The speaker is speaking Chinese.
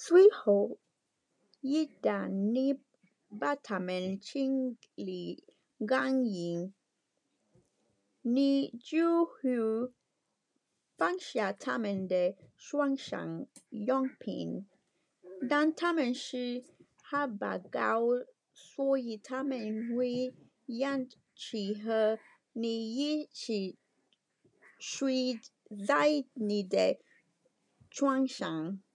随后一旦你把它们清理干净，你就会放下它们的床上用品，但它们是海拔高，所以它们会氧气和你一起睡在你的床上。